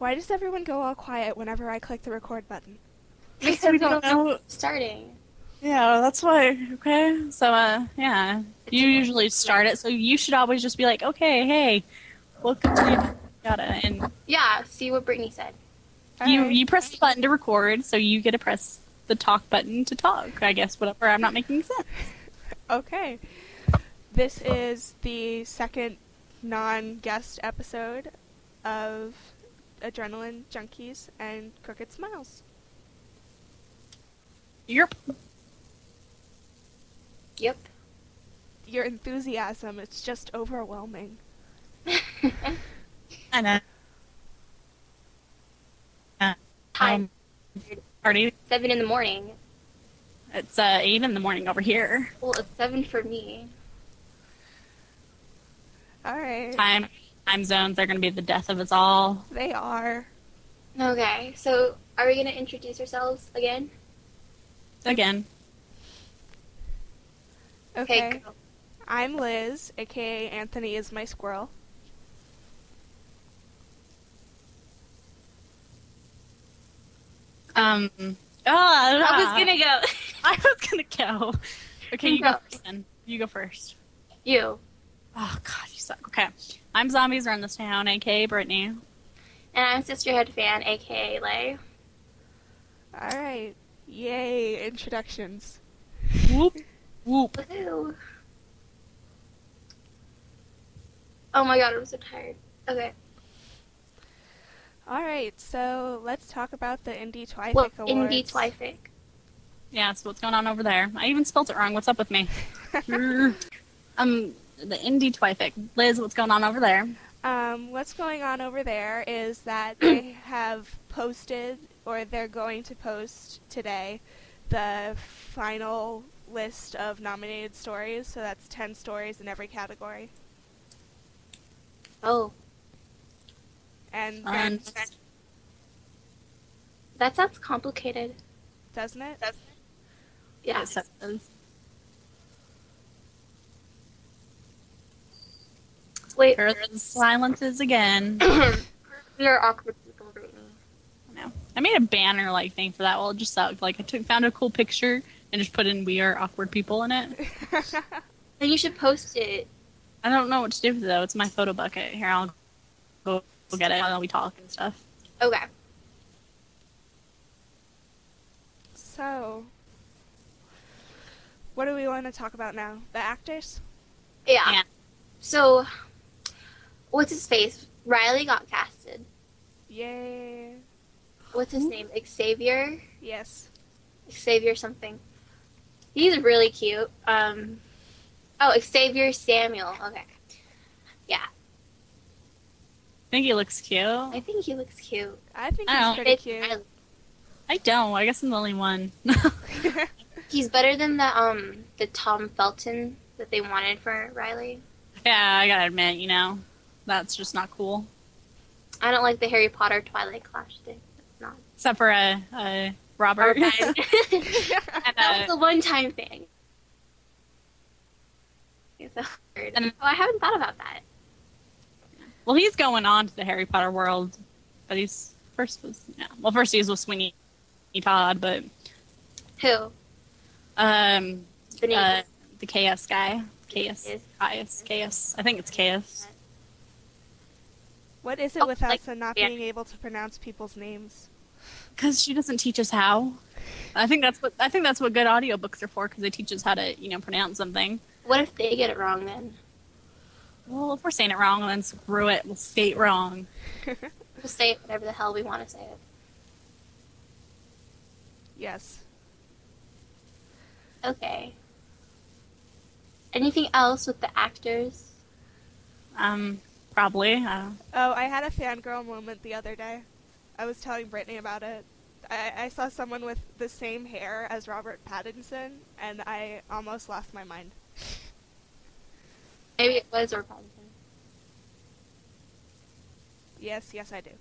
Why does everyone go all quiet whenever I click the record button? Because We we don't don't know know. starting. Yeah, that's why. Okay. So, yeah. It's You usually start it, so you should always just be like, okay, hey, welcome to the yada. And yeah, see what Brittany said. Alright. you press the button to record, so you get to press the talk button to talk, I guess, whatever. I'm not making sense. Okay. This is the second non-guest episode of Adrenaline Junkies and Crooked Smiles. Yep. Yep. Your enthusiasm, it's just overwhelming. I know. Time. Party. 7 in the morning. It's 8 in the morning over here. Well, it's 7 for me. Alright. Time zones are going to be the death of us all. They are. Okay, so are we going to introduce ourselves again? Again. Okay. Go. I'm Liz, aka Anthony is my squirrel. Oh, I was going to go. I was gonna go. Okay, you go Go. first then. You go first. You. Oh god, you suck. Okay. I'm Zombies Run This Town, aka Brittany. And I'm Sisterhood Fan, aka Lay. Alright. Yay, introductions. Whoop. Whoop. Woohoo. Oh my god, I'm so tired. Okay. Alright, so let's talk about the Indie Twyfic Well, Awards. Indie Twyfic. Yeah, so what's going on over there? I even spelled it wrong. What's up with me? The Indie Twyfic. Liz, what's going on over there? What's going on over there is that they have posted, or they're going to post today, the final list of nominated stories. So that's 10 stories in every category. Oh, And And that sounds complicated. doesn't it? Yeah. Wait. Here the silences again. We are awkward people, Brittany. I know. I made a banner like thing for that. Well, it just sucked. Like I found a cool picture and just put in "We are awkward people" in it. And you should post it. I don't know what to do with it though. It's my photo bucket. Here, I'll go get it while we talk and stuff. Okay. So, what do we want to talk about now? The actors? Yeah. Yeah. So, what's his face? Riley got casted. Yay. What's his name? Xavier? Yes. Xavier something. He's really cute. Oh, Xavier Samuel. Okay. Yeah. I think he looks cute. I think he looks cute. I think I he's don't- pretty It's cute. Riley. I don't. I guess I'm the only one. He's better than the Tom Felton that they wanted for Riley. Yeah, I gotta admit, that's just not cool. I don't like the Harry Potter Twilight Clash thing. It's not. Except for Robert. That was a one-time thing. It's so weird. And- Oh, I haven't thought about that. Well, he's going on to the Harry Potter world, but first he was with Sweeney Todd, but Who? um, The name the KS guy, Is. KS. I think it's KS. What is it Oh, with like- us and not yeah. being able to pronounce people's names? Because she doesn't teach us how. I think that's what good audiobooks are for, because they teach us how to pronounce something. What if they get it wrong then? Well, if we're saying it wrong, then screw it. We'll say it wrong. We'll say it whatever the hell we want to say it. Yes. Okay. Anything else with the actors? Probably. Oh, I had a fangirl moment the other day. I was telling Brittany about it. I saw someone with the same hair as Robert Pattinson, and I almost lost my mind. Maybe it was Republican. Yes, I do.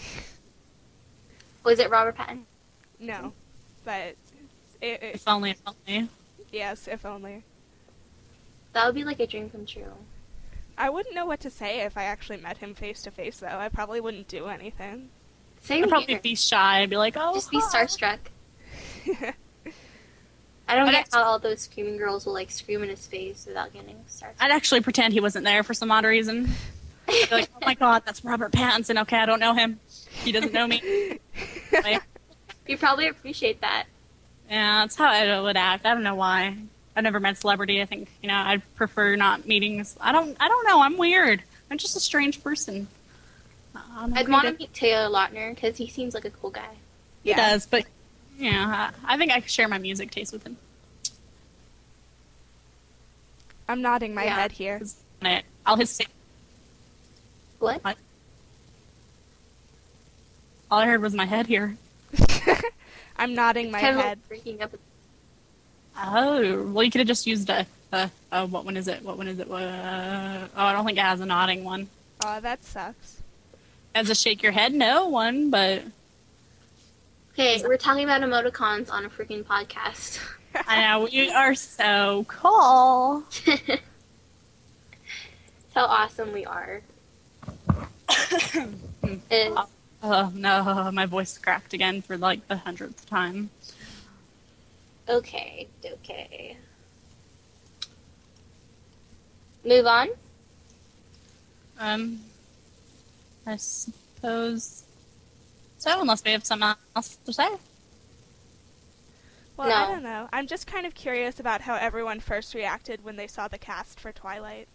Was it Robert Pattinson? No, but If only. yes, if only. That would be like a dream come true. I wouldn't know what to say if I actually met him face to face, though. I probably wouldn't do anything. Same I'd probably here. be shy. I'd be like, oh, Just be hi. starstruck. I don't I'd get act- how all those screaming girls will like scream in his face without getting starstruck. I'd actually pretend he wasn't there for some odd reason. I'd be like, oh my god, that's Robert Pattinson. Okay, I don't know him. He doesn't know me. Like, You probably appreciate that. yeah, that's how I would act. I don't know why. I've never met a celebrity. I think, I'd prefer not meeting. I don't know. I'm weird. I'm just a strange person. I'd want to meet Taylor Lautner because he seems like a cool guy. He does, but I think I could share my music taste with him. I'm nodding my Yeah. head here. I'll his. What? All I heard was my head here. I'm nodding my Kind of head. like breaking up. Oh, well, you could have just used what one is it? What one is it? I don't think it has a nodding one. Oh, that sucks. As a shake your head, no one, but Okay, we're talking about emoticons on a freaking podcast. I know you are so cool. How awesome we are. And Oh no, my voice cracked again for like the 100th time. okay. Move on. I suppose so, unless we have something else to say. Well, No. I don't know. I'm just kind of curious about how everyone first reacted when they saw the cast for Twilight.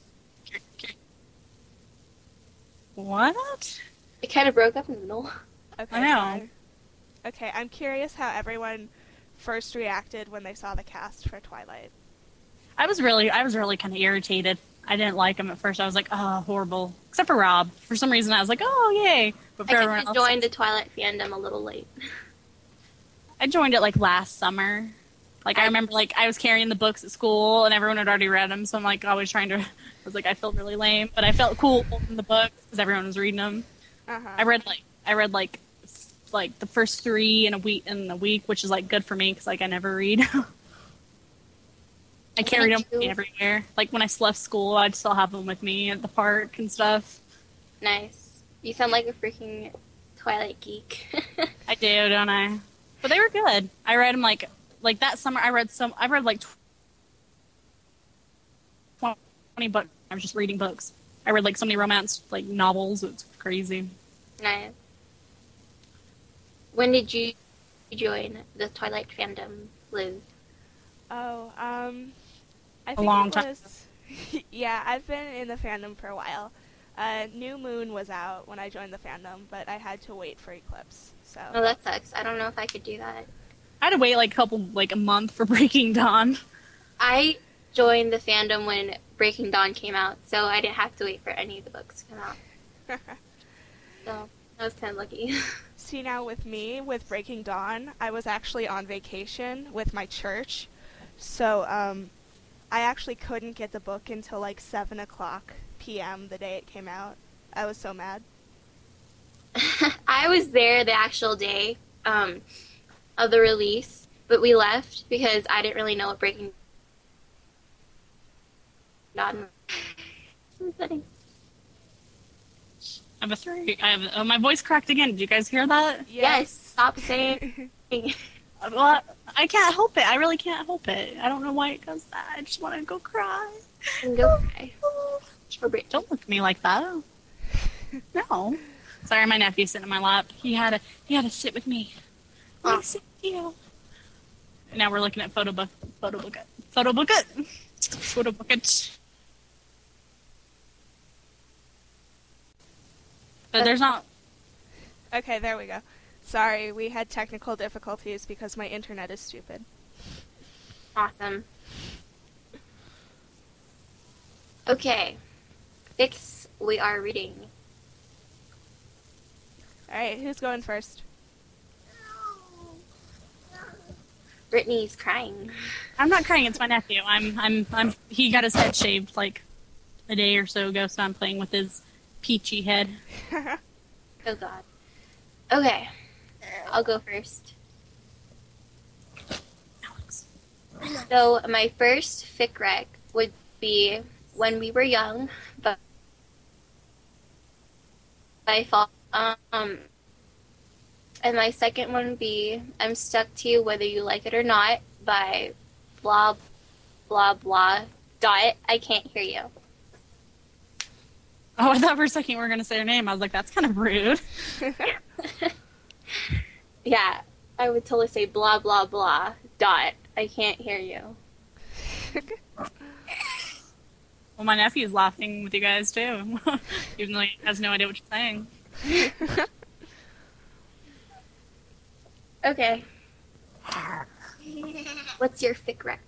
What? It kind of broke up in the middle. Okay, I know. sorry. Okay, I'm curious how everyone first reacted when they saw the cast for Twilight. I was really kind of irritated. I didn't like him at first. I was like, oh, horrible. Except for Rob. For some reason, I was like, oh, yay. But for I everyone kind of else, joined the Twilight fandom a little late. I joined it like last summer. Like, I remember, like, I was carrying the books at school, and everyone had already read them, so I'm, like, always trying to... I was like, I felt really lame, but I felt cool holding the books, because everyone was reading them. Uh-huh. I read the first 3 in a week, which is, like, good for me, because, like, I never read. I carried them with me everywhere. Like, when I left school, I'd still have them with me at the park and stuff. Nice. You sound like a freaking Twilight geek. I do, don't I? But they were good. I read them, like that summer, I read like 20 books. I was just reading books. I read like so many romance like novels. It's crazy. Nice. When did you join the Twilight fandom, Liz? Oh, I think long it time. was... Yeah, I've been in the fandom for a while. New Moon was out when I joined the fandom, but I had to wait for Eclipse, so... Oh, that sucks. I don't know if I could do that. I had to wait like a month for Breaking Dawn. I joined the fandom when Breaking Dawn came out, so I didn't have to wait for any of the books to come out. So I was kind of lucky. See, now with me, with Breaking Dawn, I was actually on vacation with my church, so I actually couldn't get the book until like 7 o'clock p.m. the day it came out. I was so mad. I was there the actual day of the release, but we left because I didn't really know what Breaking Dawn was. I have a 3. My voice cracked again. Did you guys hear that? Yes, stop saying. Well, I can't help it. I really can't help it. I don't know why it does that. I just want to go cry. And go cry. Don't look at me like that. No. Sorry, my nephew's sitting in my lap. He had to sit with me. Let me sit with you. And now we're looking at photo book it. But there's not. Okay, there we go. Sorry, we had technical difficulties because my internet is stupid. Awesome. Okay. Fix we are reading. Alright, who's going first? Brittany's crying. I'm not crying. It's my nephew. He got his head shaved like a day or so ago, so I'm playing with his peachy head. Oh god. Okay. I'll go first. Alex. So my first fic rec would be When We Were Young, but by fall. And my second one would be I'm Stuck to You Whether You Like It or Not by blah blah blah dot I Can't Hear You. Oh, I thought for a second you were going to say her name. I was like, that's kind of rude. Yeah, I would totally say blah blah blah dot I Can't Hear You. Well, my nephew's laughing with you guys, too. Even though he has no idea what you're saying. Okay. What's your fic rec?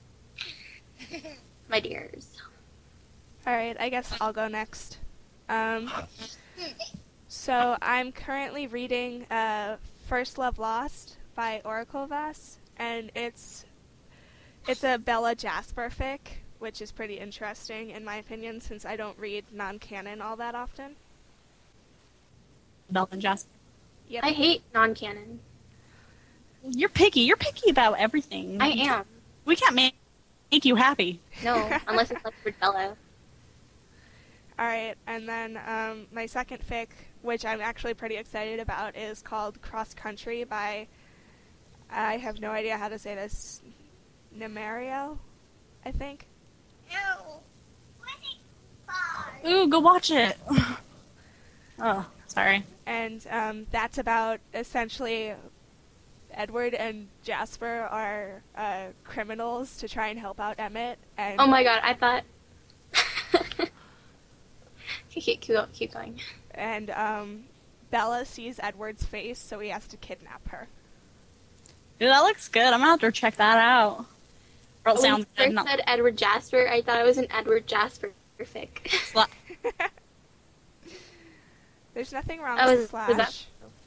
My dears. Alright, I guess I'll go next. So I'm currently reading First Love Lost by Oracle Vass, and it's a Bella Jasper fic, which is pretty interesting in my opinion since I don't read non-canon all that often. Bella and Jasper. Yep. I hate non-canon. You're picky. You're picky about everything. I am. We can't make you happy. No, unless it's like for Bella. Alright, and then my second fic, which I'm actually pretty excited about, is called Cross Country by, I have no idea how to say this, Nemario, I think. Ooh, go watch it. Oh, sorry. And that's about essentially Edward and Jasper are criminals to try and help out Emmett. And Oh my god, I thought... keep going. And Bella sees Edward's face, so he has to kidnap her. Dude, that looks good. I'm gonna have to check that out. Or it When sounds you good. first said Edward Jasper, I thought it was an Edward Jasper fic. There's nothing wrong Oh, with was Slash. that-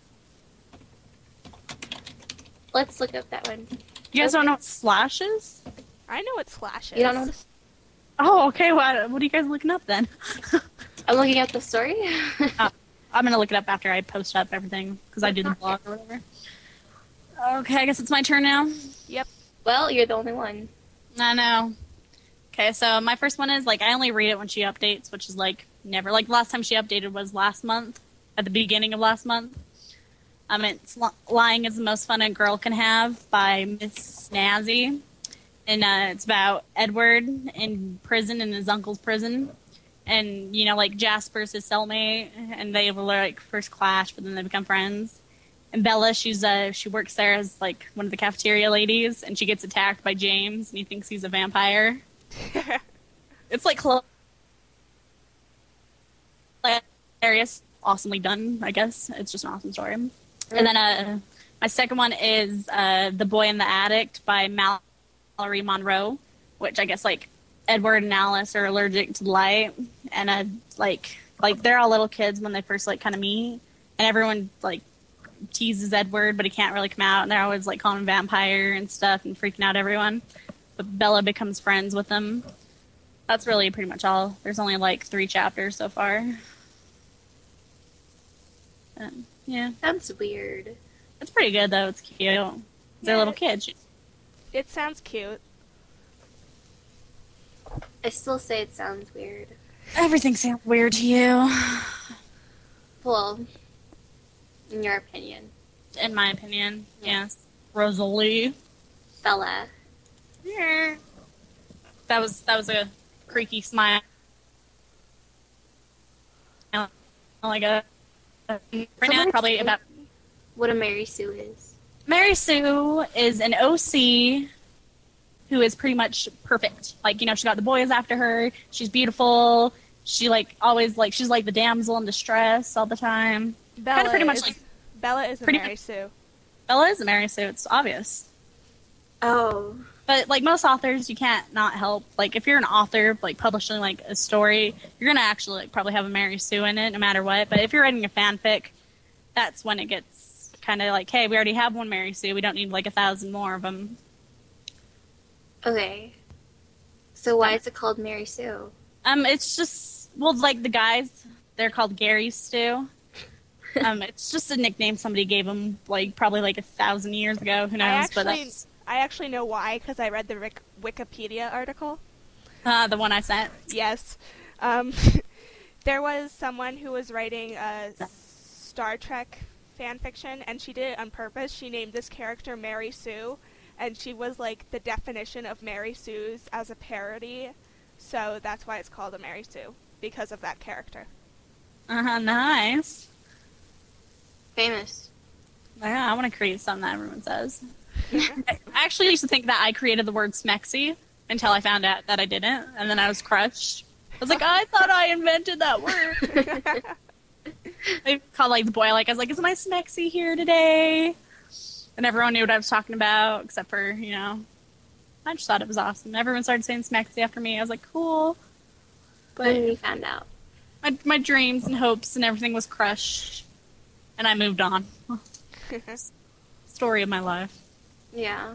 Let's look up that one. You guys don't know what Slash is? I know what Slash is. You don't know this? Oh, okay. What are you guys looking up then? I'm looking at the story. I'm gonna look it up after I post up everything because I do the blog or whatever. Okay, I guess it's my turn now. Yep. Well, you're the only one. I know. Okay, so my first one is like I only read it when she updates, which is like never. Like the last time she updated was last month, at the beginning of last month. It's Lying is the Most Fun a Girl Can Have by Miss Snazzy. And it's about Edward in prison, in his uncle's prison. And, you know, like Jasper's his cellmate, and they will like first clash, but then they become friends. And Bella, she works there as like one of the cafeteria ladies, and she gets attacked by James, and he thinks he's a vampire. It's like hilarious, awesomely done, I guess. It's just an awesome story. And then my second one is The Boy in the Attic by Mallory Monroe, which I guess like Edward and Alice are allergic to light, and like they're all little kids when they first like kind of meet, and everyone like teases Edward, but he can't really come out, and they're always like calling him vampire and stuff and freaking out everyone. But Bella becomes friends with him. That's really pretty much all. There's only like 3 chapters so far. Yeah, Sounds weird. it's pretty good though. It's cute. They're little kids. It sounds cute. I still say it sounds weird. Everything sounds weird to you. Well, in your opinion. In my opinion, Yeah. yes. Rosalie. Bella. Yeah. That was a creaky smile. Like a right now probably about What a Mary Sue is. Mary Sue is an OC who is pretty much perfect. Like, you know, she got the boys after her. She's beautiful. She like always like she's like the damsel in distress all the time. Bella pretty much is, like- Bella is a pretty Mary much- Sue. Bella is a Mary Sue. It's obvious. Oh. But like most authors, you can't not help. Like if you're an author, like publishing like a story, you're gonna actually like probably have a Mary Sue in it, no matter what. But if you're writing a fanfic, that's when it gets kind of like, hey, we already have one Mary Sue. We don't need like 1,000 more of them. Okay. So why is it called Mary Sue? It's just like the guys, they're called Gary Stew. It's just a nickname somebody gave them, like probably like 1,000 years ago. Who knows? I actually know why, because I read the Wikipedia article. The one I sent. Yes. There was someone who was writing a Star Trek fan fiction, and she did it on purpose. She named this character Mary Sue, and she was like the definition of Mary Sue's as a parody. So that's why it's called a Mary Sue, because of that character. Nice. Famous. Yeah, I want to create something that everyone says. I actually used to think that I created the word smexy until I found out that I didn't, and then I was crushed. I was like, I thought I invented that word. I called like the boy, like I was like, "Is my smexy here today?" And everyone knew what I was talking about, except for I just thought it was awesome. Everyone started saying smexy after me. I was like, cool. But when you found out, my dreams and hopes and everything was crushed, and I moved on. Story of my life. yeah.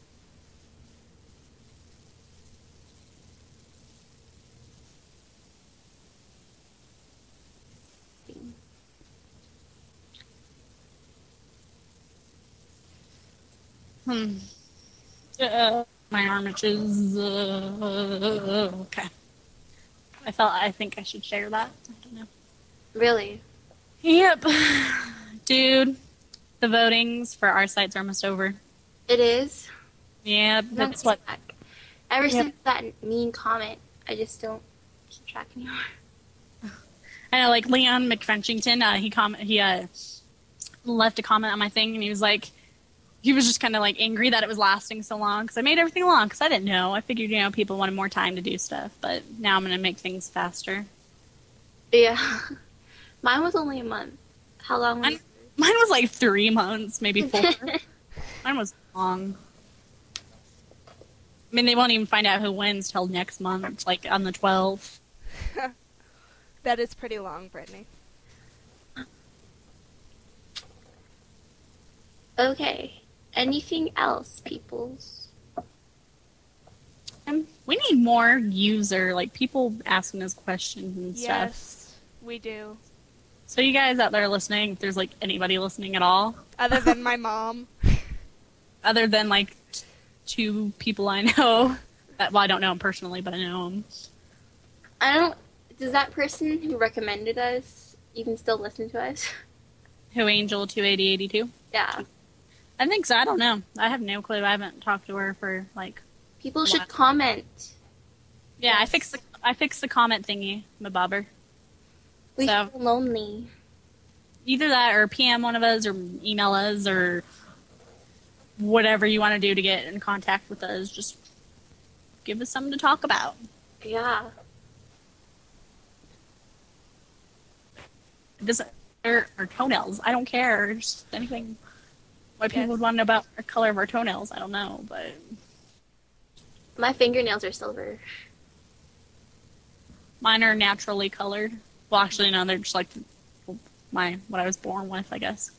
My arm itches. Okay. I think I should share that. I don't know. Really? Yep. Dude, the votings for our sites are almost over. It is? Yeah, that's what. Ever since that mean comment, I just don't keep track anymore. I know, like Leon McFrenchington, he left a comment on my thing, and he was just kind of like angry that it was lasting so long because I made everything long because I didn't know. I figured people wanted more time to do stuff, but now I'm gonna make things faster. Yeah. Mine was only a month. How long was Mine was like 3 months, maybe 4. Mine was long. I mean, they won't even find out who wins till next month, like on the 12th. That is pretty long, Brittany. Okay. Anything else, peoples? We need more people asking us questions and stuff. Yes, we do. So you guys out there listening, if there's like anybody listening at all, Other than my mom. other than like 2 people I know, I don't know them personally, but I know them. Does that person who recommended us even still listen to us? Who, Angel 28082? Yeah. I think so. I don't know. I have no clue. I haven't talked to her for like. People should comment. Yeah, Yes. I fixed the comment thingy, my bobber. We So- feel lonely. Either that, or PM one of us, or email us, or whatever you want to do to get in contact with us. Just give us something to talk about. Yeah. It doesn't matter our toenails. I don't care. Just anything. Why people Yes. would want to know about the color of our toenails, I don't know, but My fingernails are silver. mine are naturally colored. Well, actually, no, they're just like what I was born with, I guess.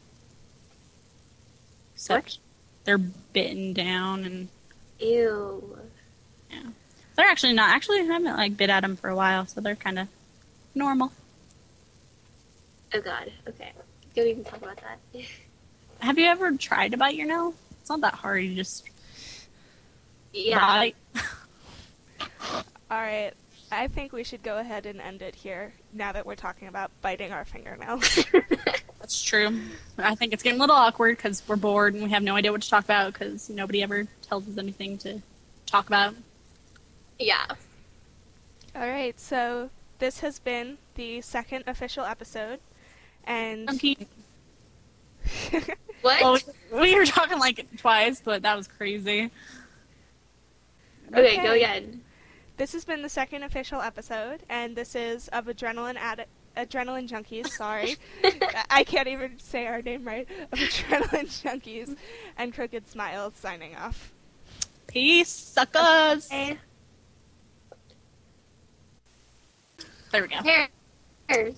Except they're bitten down, and Ew. yeah, they're actually not. Actually, I haven't like bit at them for a while, so they're kind of normal. Oh god. Okay. Don't even talk about that. Have you ever tried to bite your nail? It's not that hard. You just Yeah. bite. Alright, I think we should go ahead and end it here, now that we're talking about biting our fingernails. That's true. I think it's getting a little awkward because we're bored and we have no idea what to talk about because nobody ever tells us anything to talk about. Yeah. Alright, so this has been the second official episode, and... Okay. What? Well, we were talking like twice, but that was crazy. Okay, go again. This has been the second official episode, and this is of Adrenaline Junkies, sorry. I can't even say our name right. Of Adrenaline Junkies and Crooked Smiles signing off. Peace, suckers! Okay. There we go. Cheers.